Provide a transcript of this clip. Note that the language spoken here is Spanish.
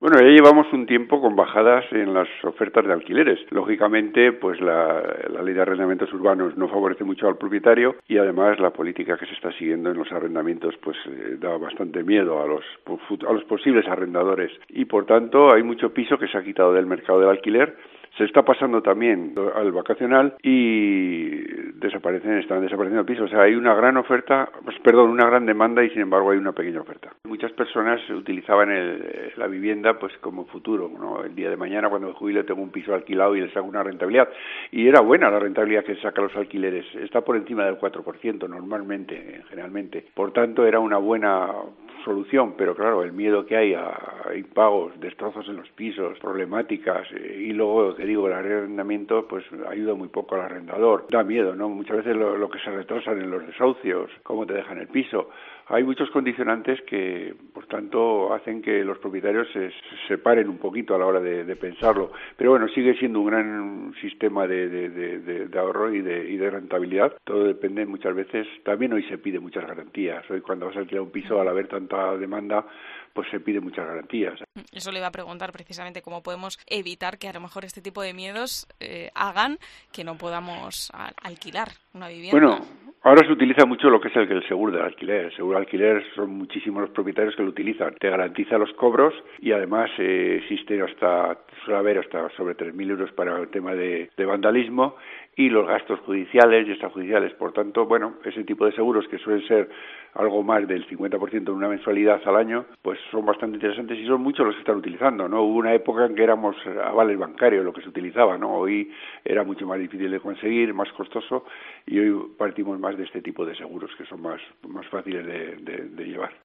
Bueno, ya llevamos un tiempo con bajadas en las ofertas de alquileres. Lógicamente, pues la ley de arrendamientos urbanos no favorece mucho al propietario y además la política que se está siguiendo en los arrendamientos pues da bastante miedo a los posibles arrendadores y por tanto hay mucho piso que se ha quitado del mercado del alquiler. Se está pasando también al vacacional y están desapareciendo pisos. O sea, hay una gran una gran demanda y sin embargo hay una pequeña oferta. Muchas personas utilizaban la vivienda pues como futuro, ¿no? El día de mañana cuando me jubile tengo un piso alquilado y le saco una rentabilidad. Y era buena la rentabilidad que saca los alquileres. Está por encima del 4% normalmente, generalmente. Por tanto, era una buena solución, pero claro, el miedo que hay a impagos, destrozos en los pisos, problemáticas, y luego, te digo, el arrendamiento, pues ayuda muy poco al arrendador. Da miedo, ¿no? Muchas veces lo que se retrasan en los desahucios, cómo te dejan el piso. Hay muchos condicionantes que, por tanto, hacen que los propietarios se separen un poquito a la hora de pensarlo. Pero bueno, sigue siendo un gran sistema de ahorro y de rentabilidad. Todo depende muchas veces. También hoy se pide muchas garantías. Hoy cuando vas a alquilar un piso, al haber tanta demanda, pues se pide muchas garantías. Eso le iba a preguntar precisamente cómo podemos evitar que a lo mejor este tipo de miedos hagan que no podamos alquilar una vivienda. Bueno, ahora se utiliza mucho lo que es el seguro del alquiler. El seguro de alquiler son muchísimos los propietarios que lo utilizan. Te garantiza los cobros y además suele haber hasta sobre 3.000 euros para el tema de vandalismo y los gastos judiciales y extrajudiciales. Por tanto, bueno, ese tipo de seguros que suelen ser algo más del 50% de una mensualidad al año, pues son bastante interesantes y son muchos los que están utilizando, ¿no? Hubo una época en que éramos avales bancarios lo que se utilizaba, ¿no? Hoy era mucho más difícil de conseguir, más costoso y hoy partimos más de este tipo de seguros que son más fáciles de llevar.